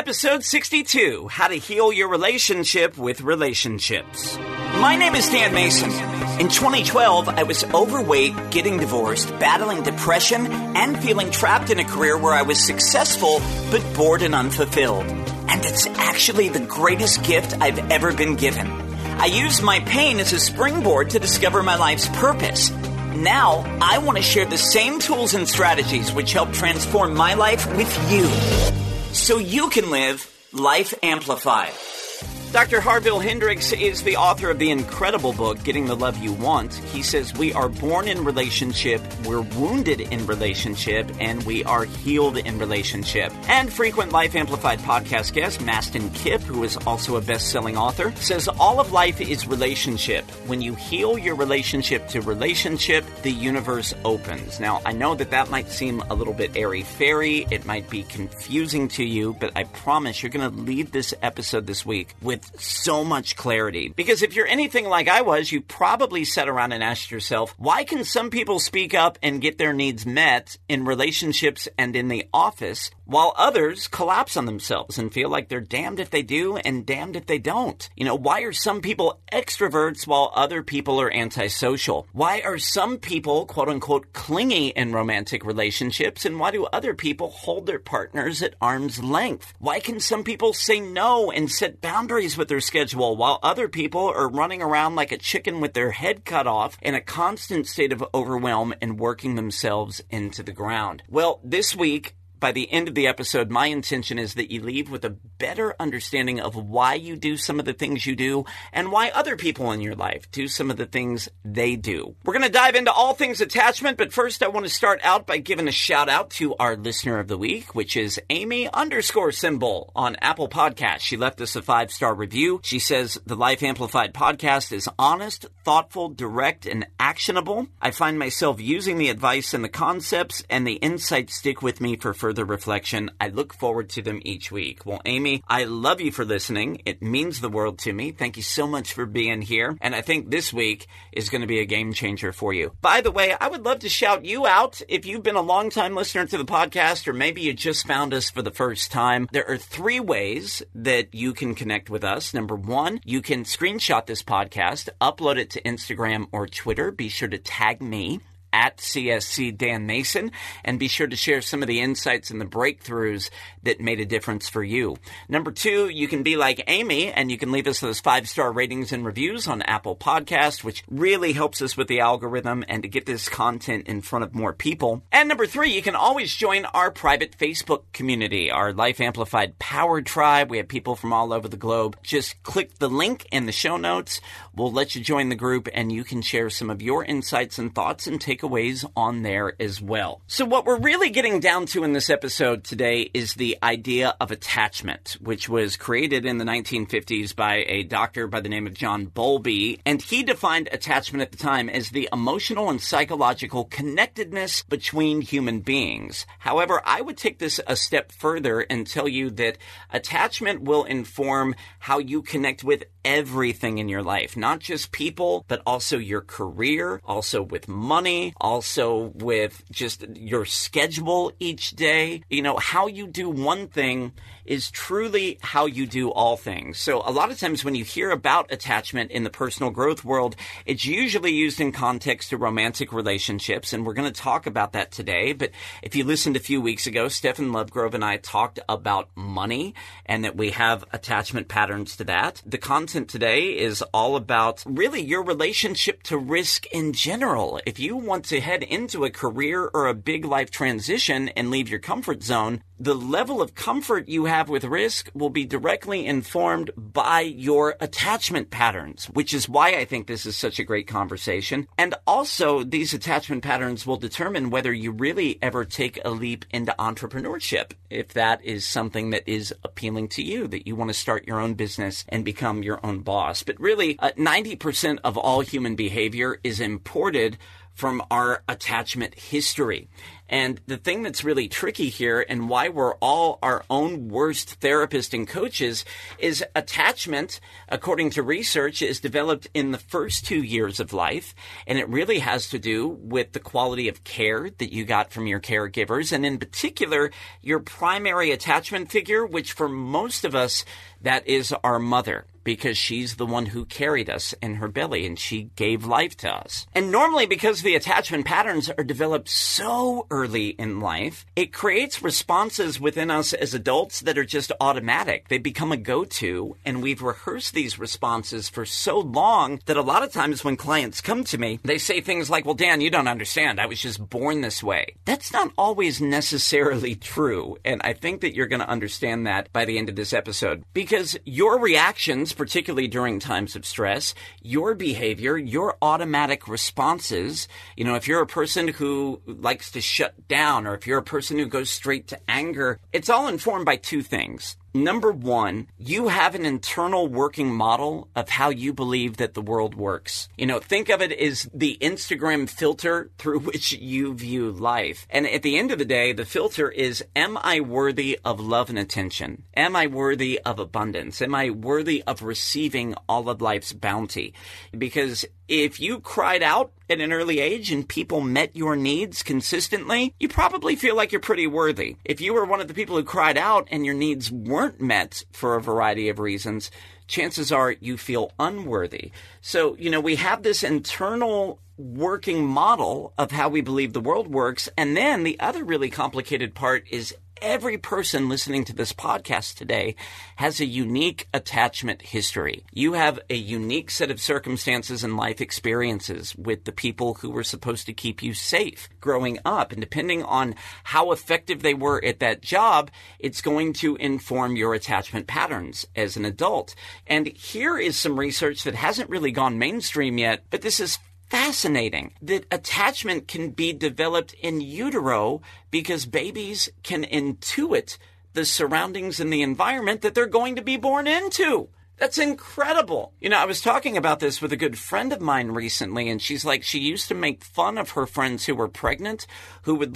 Episode 62, How to Heal Your Relationship with Relationships. My name is Dan Mason. In 2012, I was overweight, getting divorced, battling depression, and feeling trapped in a career where I was successful but bored and unfulfilled. And it's actually the greatest gift I've ever been given. I used my pain as a springboard to discover my life's purpose. Now, I want to share the same tools and strategies which help transform my life with you, so you can live Life Amplified. Dr. Harville Hendrix is the author of the incredible book, Getting the Love You Want. He says we are born in relationship, we're wounded in relationship, and we are healed in relationship. And frequent Life Amplified podcast guest, Mastin Kipp, who is also a best-selling author, says all of life is relationship. When you heal your relationship to relationship, the universe opens. Now, I know that might seem a little bit airy-fairy. It might be confusing to you, but I promise you're going to leave this episode this week with so much clarity. Because if you're anything like I was, you probably sat around and asked yourself, why can some people speak up and get their needs met in relationships and in the office, while others collapse on themselves and feel like they're damned if they do and damned if they don't? You know, why are some people extroverts while other people are antisocial? Why are some people, quote unquote, clingy in romantic relationships, and why do other people hold their partners at arm's length? Why can some people say no and set boundaries with their schedule while other people are running around like a chicken with their head cut off in a constant state of overwhelm and working themselves into the ground? Well, this week, by the end of the episode, my intention is that you leave with a better understanding of why you do some of the things you do and why other people in your life do some of the things they do. We're going to dive into all things attachment, but first I want to start out by giving a shout out to our listener of the week, which is Amy_symbol on Apple Podcasts. She left us a 5-star review. She says, the Life Amplified podcast is honest, thoughtful, direct, and actionable. I find myself using the advice and the concepts, and the insights stick with me for further reflection. I look forward to them each week. Well, Amy, I love you for listening. It means the world to me. Thank you so much for being here. And I think this week is going to be a game changer for you. By the way, I would love to shout you out if you've been a long-time listener to the podcast, or maybe you just found us for the first time. There are 3 ways that you can connect with us. Number 1, you can screenshot this podcast, upload it to Instagram or Twitter. Be sure to tag me at CSC Dan Mason, and be sure to share some of the insights and the breakthroughs that made a difference for you. Number 2, you can be like Amy, and you can leave us those 5-star ratings and reviews on Apple Podcasts, which really helps us with the algorithm and to get this content in front of more people. And number 3, you can always join our private Facebook community, our Life Amplified Power Tribe. We have people from all over the globe. Just click the link in the show notes. We'll let you join the group, and you can share some of your insights and thoughts and takeaways on there as well. So what we're really getting down to in this episode today is the idea of attachment, which was created in the 1950s by a doctor by the name of John Bowlby, and he defined attachment at the time as the emotional and psychological connectedness between human beings. However, I would take this a step further and tell you that attachment will inform how you connect with everything in your life, not just people, but also your career, also with money, also with just your schedule each day. You know, how you do one thing is truly how you do all things. So a lot of times when you hear about attachment in the personal growth world, it's usually used in context to romantic relationships, and we're going to talk about that today. But if you listened a few weeks ago, Stephen Lovegrove and I talked about money and that we have attachment patterns to that. The content today is all about really your relationship to risk in general. If you want to head into a career or a big life transition and leave your comfort zone, the level of comfort you have with risk will be directly informed by your attachment patterns, which is why I think this is such a great conversation. And also, these attachment patterns will determine whether you really ever take a leap into entrepreneurship, if that is something that is appealing to you, that you want to start your own business and become your own boss. But really, 90% of all human behavior is imported from our attachment history. And the thing that's really tricky here and why we're all our own worst therapists and coaches is attachment, according to research, is developed in the first 2 years of life. And it really has to do with the quality of care that you got from your caregivers. And in particular, your primary attachment figure, which for most of us, that is our mother, because she's the one who carried us in her belly and she gave life to us. And normally, because the attachment patterns are developed so early in life, it creates responses within us as adults that are just automatic. They become a go-to, and we've rehearsed these responses for so long that a lot of times when clients come to me, they say things like, well, Dan, you don't understand. I was just born this way. That's not always necessarily true, and I think that you're going to understand that by the end of this episode. Because your reactions, particularly during times of stress, your behavior, your automatic responses, if you're a person who likes to shut down or if you're a person who goes straight to anger, it's all informed by two things. Number one, you have an internal working model of how you believe that the world works. Think of it as the Instagram filter through which you view life. And at the end of the day, the filter is, am I worthy of love and attention? Am I worthy of abundance? Am I worthy of receiving all of life's bounty? Because if you cried out at an early age and people met your needs consistently, you probably feel like you're pretty worthy. If you were one of the people who cried out and your needs weren't met for a variety of reasons, chances are you feel unworthy. So, we have this internal working model of how we believe the world works. And then the other really complicated part is every person listening to this podcast today has a unique attachment history. You have a unique set of circumstances and life experiences with the people who were supposed to keep you safe growing up. And depending on how effective they were at that job, it's going to inform your attachment patterns as an adult. And here is some research that hasn't really gone mainstream yet, but this is fascinating, that attachment can be developed in utero because babies can intuit the surroundings and the environment that they're going to be born into. That's incredible. I was talking about this with a good friend of mine recently, and she's like, she used to make fun of her friends who were pregnant, who would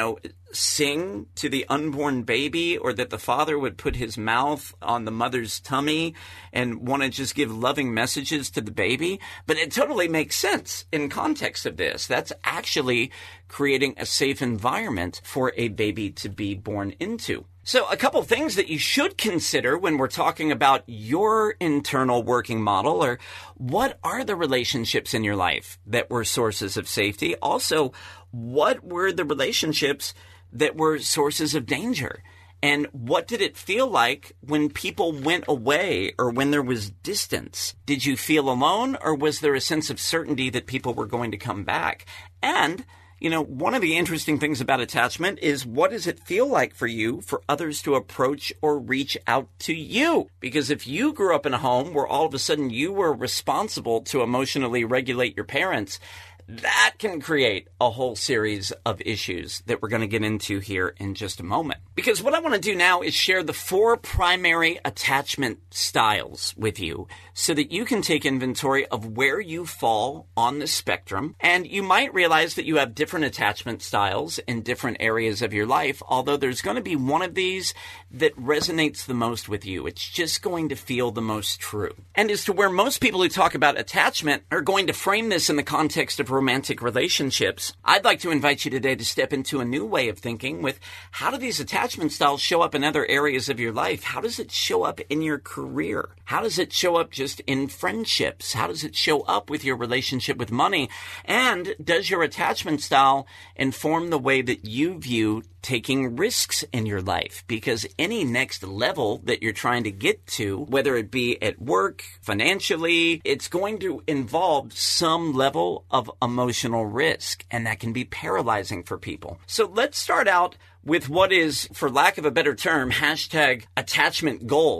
sing to the unborn baby, or that the father would put his mouth on the mother's tummy and want to just give loving messages to the baby. But it totally makes sense in context of this. That's actually creating a safe environment for a baby to be born into. So a couple things that you should consider when we're talking about your internal working model are, what are the relationships in your life that were sources of safety? Also, what were the relationships that were sources of danger? And what did it feel like when people went away or when there was distance? Did you feel alone, or was there a sense of certainty that people were going to come back? And one of the interesting things about attachment is, what does it feel like for you for others to approach or reach out to you? Because if you grew up in a home where all of a sudden you were responsible to emotionally regulate your parents, that can create a whole series of issues that we're going to get into here in just a moment. Because what I want to do now is share the 4 primary attachment styles with you so that you can take inventory of where you fall on the spectrum. And you might realize that you have different attachment styles in different areas of your life, although there's going to be one of these that resonates the most with you. It's just going to feel the most true. And as to where most people who talk about attachment are going to frame this in the context of romantic relationships, I'd like to invite you today to step into a new way of thinking with, how do these attachment styles show up in other areas of your life? How does it show up in your career? How does it show up just in friendships? How does it show up with your relationship with money? And does your attachment style inform the way that you view taking risks in your life? Because any next level that you're trying to get to, whether it be at work, financially, it's going to involve some level of emotional risk, and that can be paralyzing for people. So let's start out with what is, for lack of a better term, hashtag attachment goals.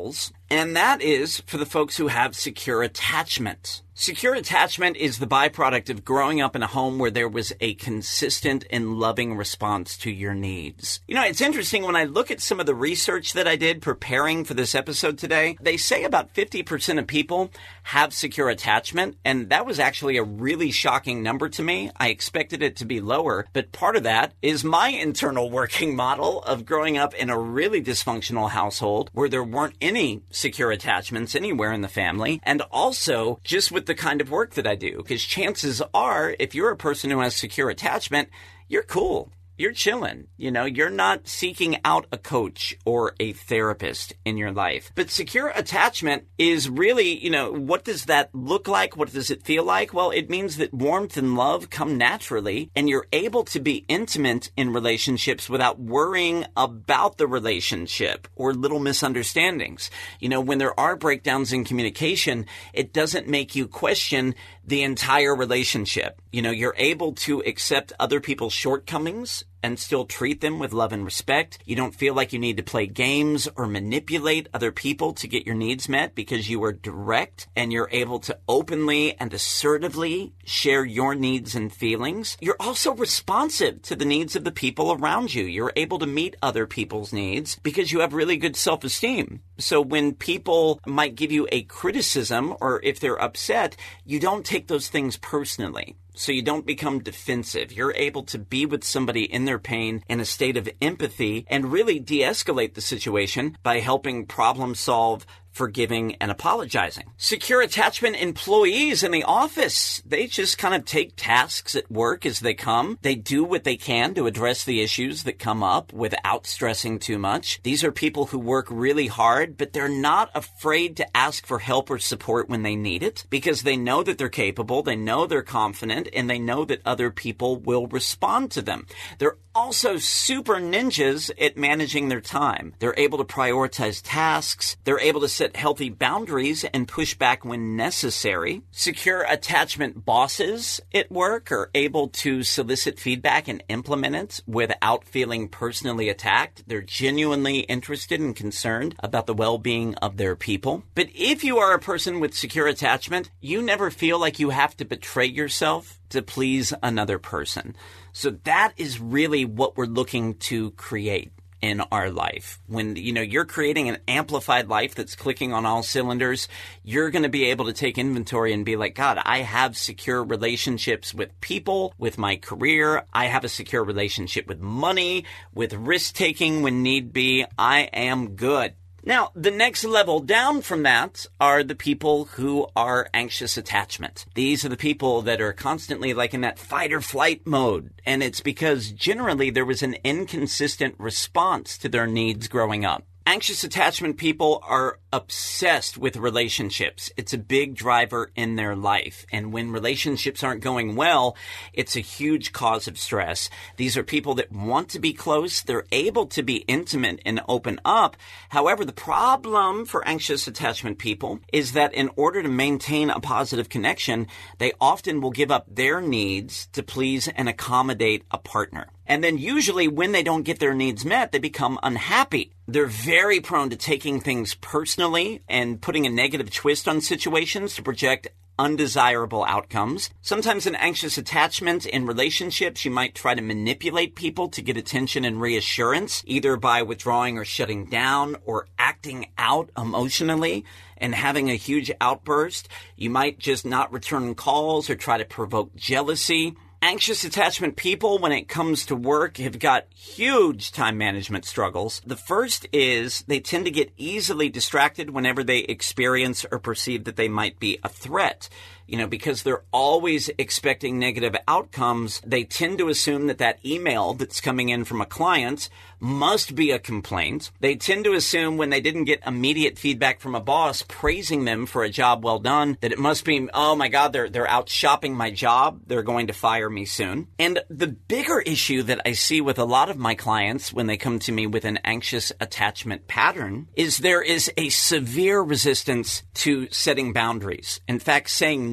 And that is for the folks who have secure attachment. Secure attachment is the byproduct of growing up in a home where there was a consistent and loving response to your needs. You know, it's interesting when I look at some of the research that I did preparing for this episode today, they say about 50% of people have secure attachment, and that was actually a really shocking number to me. I expected it to be lower, but part of that is my internal working model of growing up in a really dysfunctional household where there weren't any secure attachments anywhere in the family, and also just with the kind of work that I do, because chances are, if you're a person who has secure attachment, you're cool. You're chilling. You know, you're not seeking out a coach or a therapist in your life. But secure attachment is really, what does that look like? What does it feel like? Well, it means that warmth and love come naturally, and you're able to be intimate in relationships without worrying about the relationship or little misunderstandings. When there are breakdowns in communication, it doesn't make you question the entire relationship. You're able to accept other people's shortcomings and still treat them with love and respect. You don't feel like you need to play games or manipulate other people to get your needs met because you are direct and you're able to openly and assertively share your needs and feelings. You're also responsive to the needs of the people around you. You're able to meet other people's needs because you have really good self-esteem. So when people might give you a criticism or if they're upset, you don't take those things personally. So you don't become defensive. You're able to be with somebody in their pain in a state of empathy and really de-escalate the situation by helping problem solve, forgiving, and apologizing. Secure attachment employees in the office, they just kind of take tasks at work as they come. They do what they can to address the issues that come up without stressing too much. These are people who work really hard, but they're not afraid to ask for help or support when they need it because they know that they're capable, they know they're confident, and they know that other people will respond to them. They're also super ninjas at managing their time. They're able to prioritize tasks. They're able to set healthy boundaries and push back when necessary. Secure attachment bosses at work are able to solicit feedback and implement it without feeling personally attacked. They're genuinely interested and concerned about the well-being of their people. But if you are a person with secure attachment, you never feel like you have to betray yourself to please another person. So that is really what we're looking to create in our life. When, you're creating an amplified life that's clicking on all cylinders, you're going to be able to take inventory and be like, God, I have secure relationships with people, with my career. I have a secure relationship with money, with risk-taking when need be. I am good. Now, the next level down from that are the people who are anxious attachment. These are the people that are constantly like in that fight or flight mode. And it's because generally there was an inconsistent response to their needs growing up. Anxious attachment people are obsessed with relationships. It's a big driver in their life. And when relationships aren't going well, it's a huge cause of stress. These are people that want to be close. They're able to be intimate and open up. However, the problem for anxious attachment people is that in order to maintain a positive connection, they often will give up their needs to please and accommodate a partner. And then usually when they don't get their needs met, they become unhappy. They're very prone to taking things personally and putting a negative twist on situations to project undesirable outcomes. Sometimes in anxious attachment in relationships, you might try to manipulate people to get attention and reassurance, either by withdrawing or shutting down or acting out emotionally and having a huge outburst. You might just not return calls or try to provoke jealousy. Anxious attachment people, when it comes to work, have got huge time management struggles. The first is they tend to get easily distracted whenever they experience or perceive that they might be a threat. Because they're always expecting negative outcomes, they tend to assume that that email that's coming in from a client must be a complaint. They tend to assume when they didn't get immediate feedback from a boss praising them for a job well done, that it must be, oh my God, they're out shopping my job. They're going to fire me soon. And the bigger issue that I see with a lot of my clients when they come to me with an anxious attachment pattern is there is a severe resistance to setting boundaries. In fact, saying no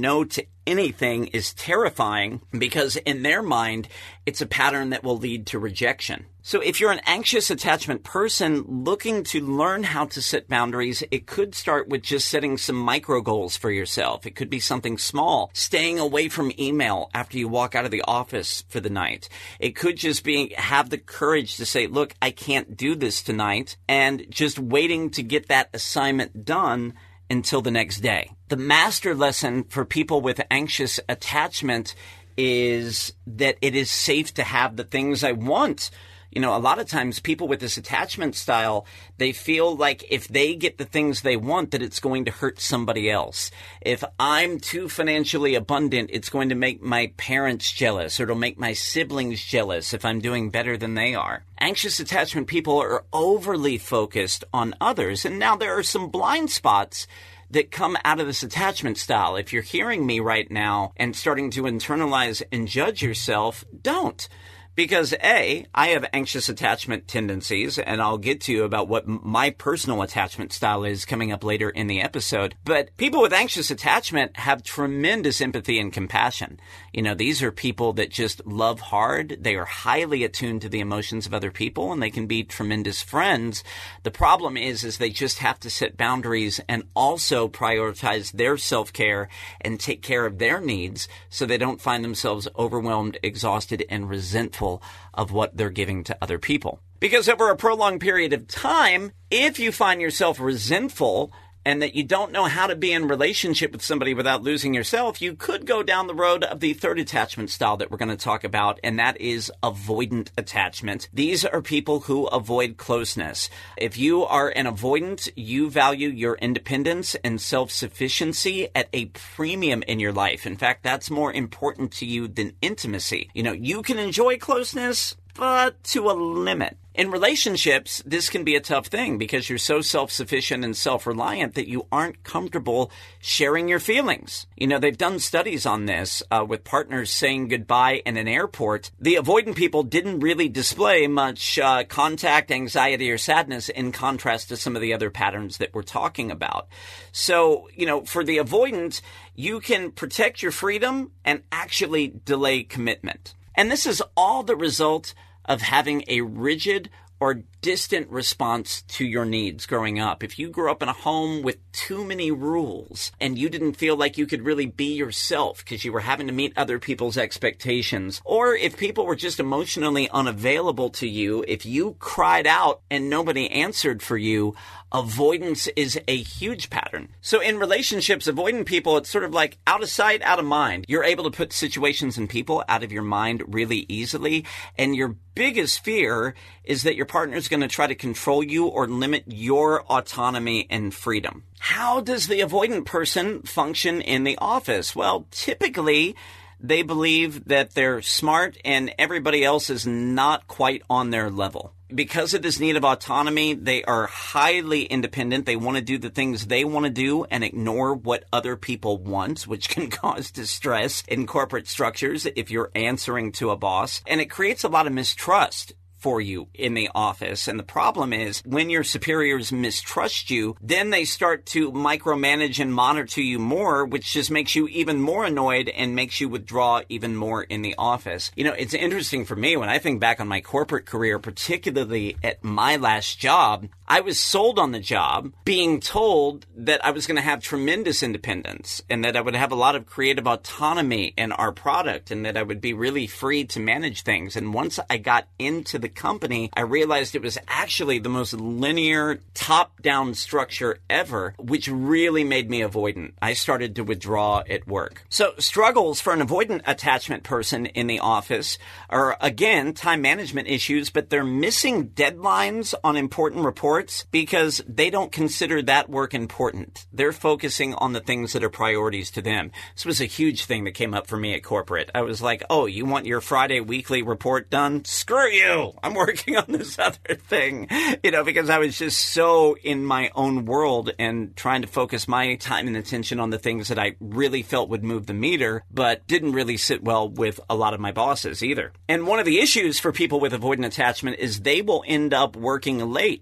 no to anything is terrifying because in their mind, it's a pattern that will lead to rejection. So if you're an anxious attachment person looking to learn how to set boundaries, it could start with just setting some micro goals for yourself. It could be something small, staying away from email after you walk out of the office for the night. It could just be have the courage to say, look, I can't do this tonight, and just waiting to get that assignment done until the next day. The master lesson for people with anxious attachment is that it is safe to have the things I want. You know, a lot of times people with this attachment style, they feel like if they get the things they want, that it's going to hurt somebody else. If I'm too financially abundant, it's going to make my parents jealous, or it'll make my siblings jealous if I'm doing better than they are. Anxious attachment people are overly focused on others. And now there are some blind spots that come out of this attachment style. If you're hearing me right now and starting to internalize and judge yourself, don't. Because A, I have anxious attachment tendencies, and I'll get to you about what my personal attachment style is coming up later in the episode. But people with anxious attachment have tremendous empathy and compassion. You know, these are people that just love hard. They are highly attuned to the emotions of other people, and they can be tremendous friends. The problem is they just have to set boundaries and also prioritize their self-care and take care of their needs so they don't find themselves overwhelmed, exhausted, and resentful of what they're giving to other people. Because over a prolonged period of time, if you find yourself resentful and that you don't know how to be in relationship with somebody without losing yourself, you could go down the road of the third attachment style that we're going to talk about, and that is avoidant attachment. These are people who avoid closeness. If you are an avoidant, you value your independence and self-sufficiency at a premium in your life. In fact, that's more important to you than intimacy. You know, you can enjoy closeness, but to a limit. In relationships, this can be a tough thing because you're so self-sufficient and self-reliant that you aren't comfortable sharing your feelings. You know, they've done studies on this with partners saying goodbye in an airport. The avoidant people didn't really display much contact, anxiety, or sadness in contrast to some of the other patterns that we're talking about. So, you know, for the avoidant, you can protect your freedom and actually delay commitment. And this is all the result of having a rigid or distant response to your needs growing up. If you grew up in a home with too many rules and you didn't feel like you could really be yourself because you were having to meet other people's expectations, or if people were just emotionally unavailable to you, if you cried out and nobody answered for you, avoidance is a huge pattern. So in relationships, avoidant people, it's sort of like out of sight, out of mind. You're able to put situations and people out of your mind really easily. And your biggest fear is that your partner is going to try to control you or limit your autonomy and freedom. How does the avoidant person function in the office? Well, typically, they believe that they're smart and everybody else is not quite on their level. Because of this need of autonomy, they are highly independent. They want to do the things they want to do and ignore what other people want, which can cause distress in corporate structures if you're answering to a boss. And it creates a lot of mistrust for you in the office. And the problem is when your superiors mistrust you, then they start to micromanage and monitor you more, which just makes you even more annoyed and makes you withdraw even more in the office. You know, it's interesting for me when I think back on my corporate career, particularly at my last job, I was sold on the job being told that I was going to have tremendous independence and that I would have a lot of creative autonomy in our product and that I would be really free to manage things. And once I got into the company, I realized it was actually the most linear top-down structure ever, which really made me avoidant. I started to withdraw at work. So struggles for an avoidant attachment person in the office are, again, time management issues, but they're missing deadlines on important reports because they don't consider that work important. They're focusing on the things that are priorities to them. This was a huge thing that came up for me at corporate. I was like, oh, you want your Friday weekly report done? Screw you! I'm working on this other thing, you know, because I was just so in my own world and trying to focus my time and attention on the things that I really felt would move the meter, but didn't really sit well with a lot of my bosses either. And one of the issues for people with avoidant attachment is they will end up working late because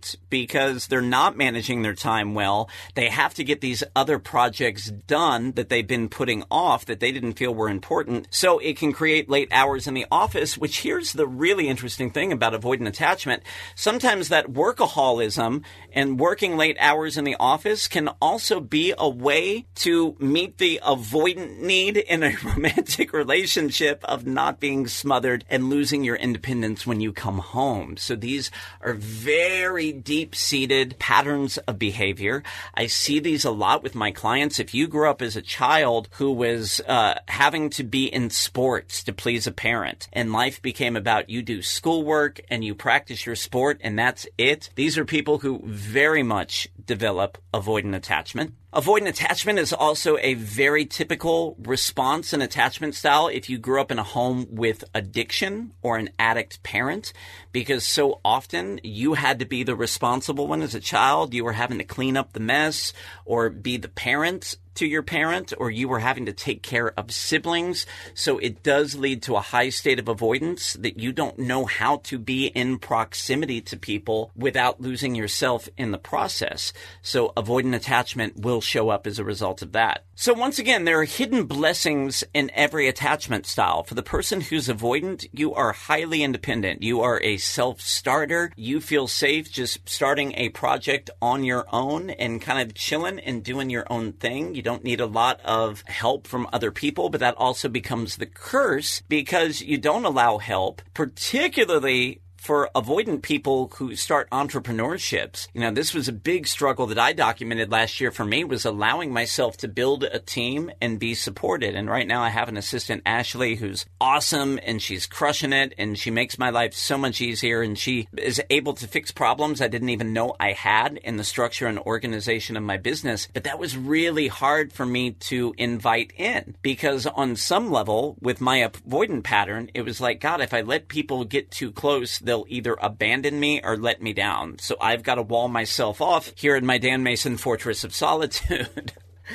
because they're not managing their time well. They have to get these other projects done that they've been putting off that they didn't feel were important. So it can create late hours in the office, which here's the really interesting thing about avoidant attachment. Sometimes that workaholism and working late hours in the office can also be a way to meet the avoidant need in a romantic relationship of not being smothered and losing your independence when you come home. So these are very deep-seated patterns of behavior. I see these a lot with my clients. If you grew up as a child who was having to be in sports to please a parent, and life became about you do schoolwork and you practice your sport and that's it, these are people who very much develop avoidant attachment. Avoidant attachment is also a very typical response and attachment style if you grew up in a home with addiction or an addict parent, because so often you had to be the responsible one as a child. You were having to clean up the mess or be the parent to your parent, or you were having to take care of siblings. So it does lead to a high state of avoidance that you don't know how to be in proximity to people without losing yourself in the process. So avoidant attachment will show up as a result of that. So once again, there are hidden blessings in every attachment style. For the person who's avoidant, you are highly independent. You are a self-starter. You feel safe just starting a project on your own and kind of chilling and doing your own thing. You don't need a lot of help from other people, but that also becomes the curse because you don't allow help, particularly for avoidant people who start entrepreneurships. You know, this was a big struggle that I documented last year for me, was allowing myself to build a team and be supported. And right now I have an assistant, Ashley, who's awesome and she's crushing it and she makes my life so much easier and she is able to fix problems I didn't even know I had in the structure and organization of my business. But that was really hard for me to invite in because on some level with my avoidant pattern, it was like, God, if I let people get too close, they'll either abandon me or let me down. So I've got to wall myself off here in my Dan Mason Fortress of Solitude.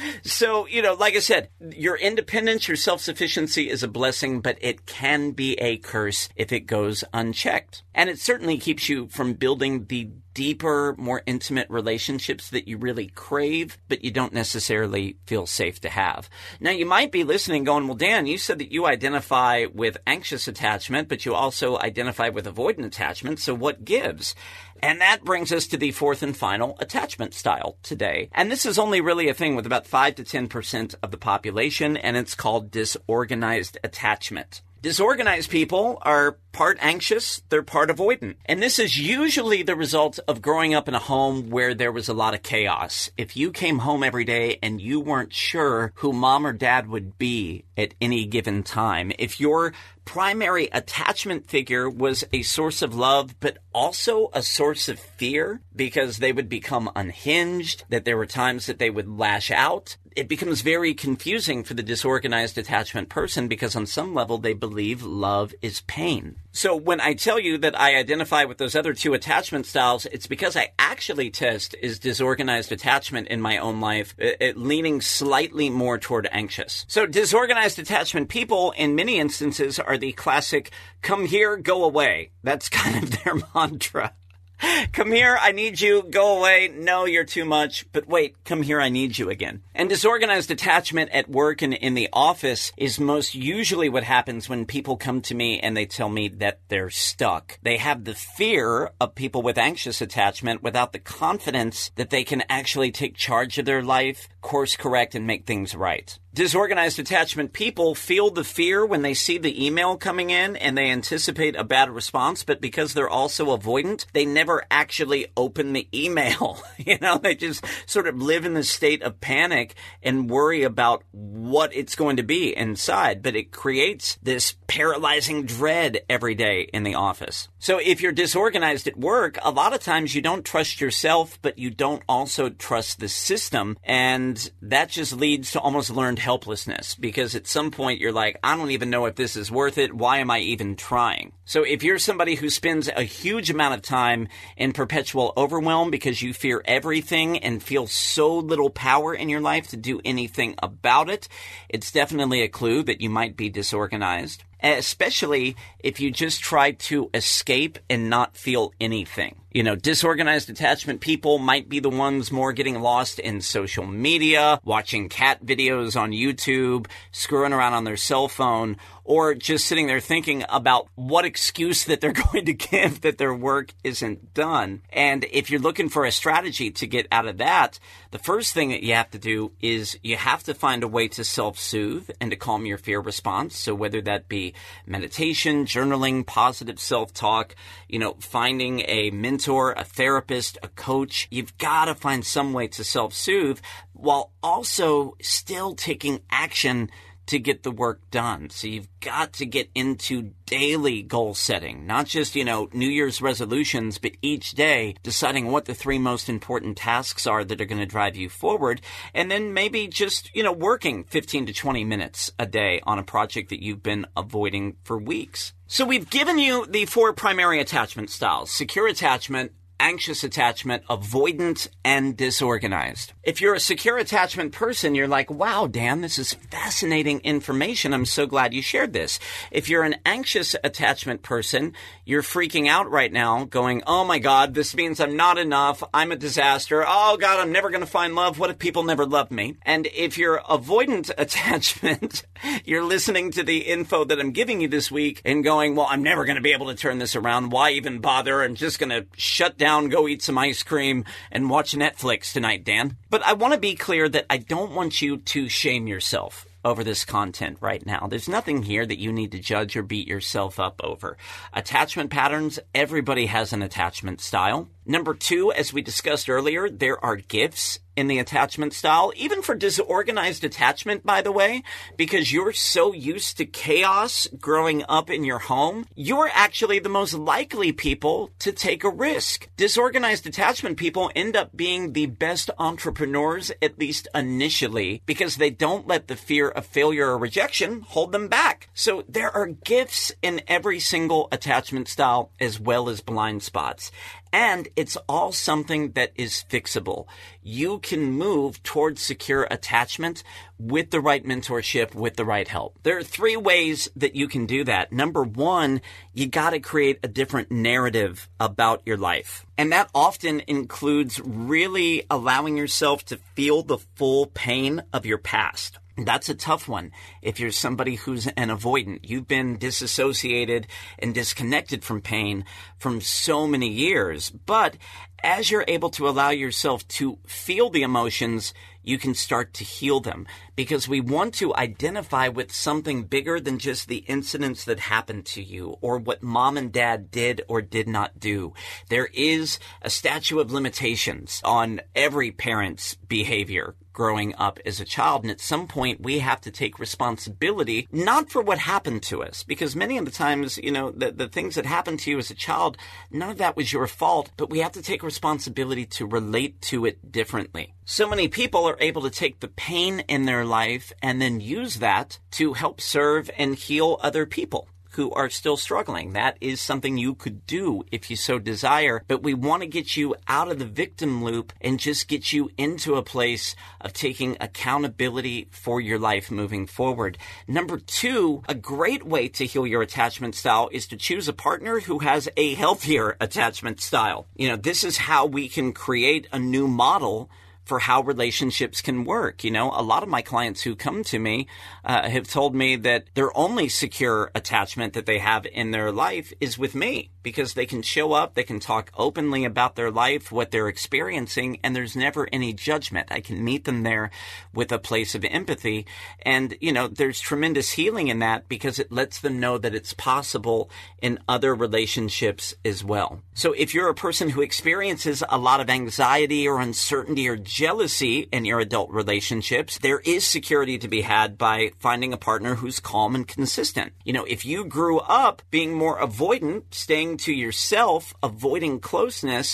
So, you know, like I said, your independence, your self-sufficiency is a blessing, but it can be a curse if it goes unchecked. And it certainly keeps you from building the deeper, more intimate relationships that you really crave, but you don't necessarily feel safe to have. Now, you might be listening going, well, Dan, you said that you identify with anxious attachment, but you also identify with avoidant attachment, so what gives? And that brings us to the fourth and final attachment style today. And this is only really a thing with about 5 to 10% of the population, and it's called disorganized attachment. Disorganized people are part anxious, they're part avoidant. And this is usually the result of growing up in a home where there was a lot of chaos. If you came home every day and you weren't sure who mom or dad would be at any given time, if your primary attachment figure was a source of love, but also a source of fear because they would become unhinged, that there were times that they would lash out, it becomes very confusing for the disorganized attachment person because on some level they believe love is pain. So when I tell you that I identify with those other two attachment styles, it's because I actually test is disorganized attachment in my own life, leaning slightly more toward anxious. So disorganized attachment people in many instances are the classic, come here, go away. That's kind of their mantra. Come here, I need you, go away, no, you're too much, but wait, come here, I need you again. And disorganized attachment at work and in the office is most usually what happens when people come to me and they tell me that they're stuck. They have the fear of people with anxious attachment without the confidence that they can actually take charge of their life, course correct, and make things right. Disorganized attachment people feel the fear when they see the email coming in and they anticipate a bad response, but because they're also avoidant, they never actually open the email. They just sort of live in the state of panic and worry about what it's going to be inside, but it creates this paralyzing dread every day in the office. So if you're disorganized at work, a lot of times you don't trust yourself, but you don't also trust the system, and that just leads to almost learned helplessness because at some point you're like, I don't even know if this is worth it. Why am I even trying? So if you're somebody who spends a huge amount of time in perpetual overwhelm because you fear everything and feel so little power in your life to do anything about it, it's definitely a clue that you might be disorganized, especially if you just try to escape and not feel anything. Disorganized attachment people might be the ones more getting lost in social media, watching cat videos on YouTube, screwing around on their cell phone, or just sitting there thinking about what excuse that they're going to give that their work isn't done. And if you're looking for a strategy to get out of that, the first thing that you have to do is you have to find a way to self-soothe and to calm your fear response. So whether that be meditation, journaling, positive self-talk, finding a mentor, a therapist, a coach, you've got to find some way to self-soothe while also still taking action to get the work done. So you've got to get into daily goal setting, not just, New Year's resolutions, but each day deciding what the 3 most important tasks are that are going to drive you forward. And then maybe just, working 15 to 20 minutes a day on a project that you've been avoiding for weeks. So we've given you the 4 primary attachment styles: secure attachment, anxious attachment, avoidant, and disorganized. If you're a secure attachment person, you're like, wow, Dan, this is fascinating information. I'm so glad you shared this. If you're an anxious attachment person, you're freaking out right now going, oh my God, this means I'm not enough. I'm a disaster. Oh God, I'm never going to find love. What if people never love me? And if you're avoidant attachment, you're listening to the info that I'm giving you this week and going, well, I'm never going to be able to turn this around. Why even bother? I'm just going to shut down, go eat some ice cream, and watch Netflix tonight, Dan. But I want to be clear that I don't want you to shame yourself over this content right now. There's nothing here that you need to judge or beat yourself up over. Attachment patterns, everybody has an attachment style. Number 2, as we discussed earlier, there are gifts in the attachment style, even for disorganized attachment, by the way, because you're so used to chaos growing up in your home, you're actually the most likely people to take a risk. Disorganized attachment people end up being the best entrepreneurs, at least initially, because they don't let the fear of failure or rejection hold them back. So there are gifts in every single attachment style as well as blind spots. And it's all something that is fixable. You can move towards secure attachment with the right mentorship, with the right help. There are 3 ways that you can do that. Number 1, you got to create a different narrative about your life. And that often includes really allowing yourself to feel the full pain of your past. That's a tough one. If you're somebody who's an avoidant, you've been disassociated and disconnected from pain from so many years. But as you're able to allow yourself to feel the emotions, you can start to heal them, because we want to identify with something bigger than just the incidents that happened to you or what mom and dad did or did not do. There is a statute of limitations on every parent's behavior growing up as a child. And at some point, we have to take responsibility, not for what happened to us, because many of the times, the things that happened to you as a child, none of that was your fault, but we have to take responsibility to relate to it differently. So many people are able to take the pain in their life and then use that to help serve and heal other people who are still struggling. That is something you could do if you so desire, but we want to get you out of the victim loop and just get you into a place of taking accountability for your life moving forward. Number 2, a great way to heal your attachment style is to choose a partner who has a healthier attachment style. This is how we can create a new model for how relationships can work. A lot of my clients who come to me have told me that their only secure attachment that they have in their life is with me, because they can show up, they can talk openly about their life, what they're experiencing, and there's never any judgment. I can meet them there with a place of empathy. And, there's tremendous healing in that, because it lets them know that it's possible in other relationships as well. So if you're a person who experiences a lot of anxiety or uncertainty or jealousy in your adult relationships, there is security to be had by finding a partner who's calm and consistent. If you grew up being more avoidant, staying to yourself, avoiding closeness,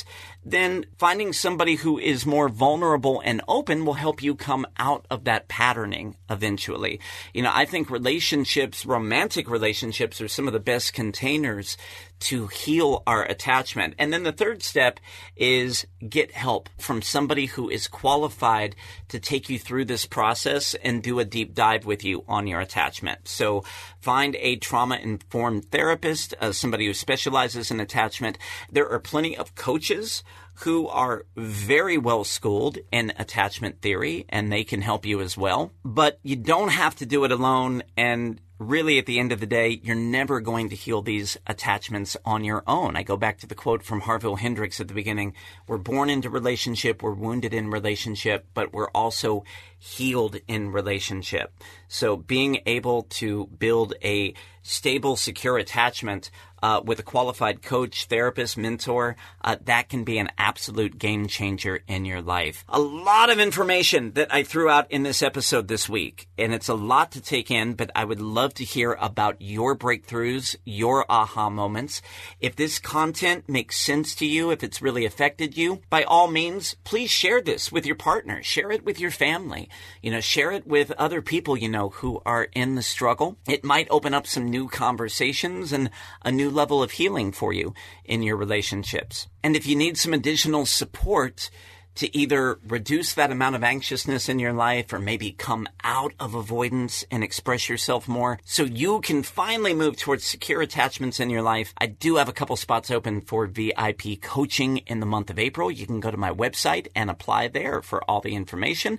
then finding somebody who is more vulnerable and open will help you come out of that patterning eventually. I think romantic relationships are some of the best containers to heal our attachment. And then the third step is get help from somebody who is qualified to take you through this process and do a deep dive with you on your attachment. So find a trauma-informed therapist, somebody who specializes in attachment. There are plenty of coaches who are very well schooled in attachment theory, and they can help you as well. But you don't have to do it alone, and really, at the end of the day, you're never going to heal these attachments on your own. I go back to the quote from Harville Hendrix at the beginning. We're born into relationship, we're wounded in relationship, but we're also healed in relationship. So being able to build a stable, secure attachment with a qualified coach, therapist, mentor, that can be an absolute game changer in your life. A lot of information that I threw out in this episode this week, and it's a lot to take in, but I would love to hear about your breakthroughs, your aha moments. If this content makes sense to you, if it's really affected you, by all means, please share this with your partner. Share it with your family. Share it with other people who are in the struggle. It might open up some new conversations and a new level of healing for you in your relationships. And if you need some additional support to either reduce that amount of anxiousness in your life or maybe come out of avoidance and express yourself more so you can finally move towards secure attachments in your life, I do have a couple spots open for VIP coaching in the month of April. You can go to my website and apply there for all the information,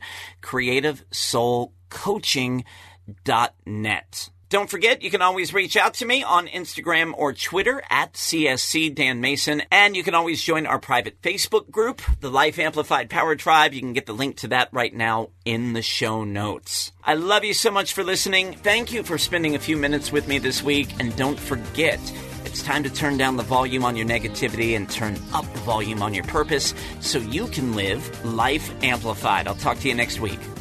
creativesoulcoaching.net. Don't forget, you can always reach out to me on Instagram or Twitter at CSC Dan Mason. And you can always join our private Facebook group, the Life Amplified Power Tribe. You can get the link to that right now in the show notes. I love you so much for listening. Thank you for spending a few minutes with me this week. And don't forget, it's time to turn down the volume on your negativity and turn up the volume on your purpose so you can live Life Amplified. I'll talk to you next week.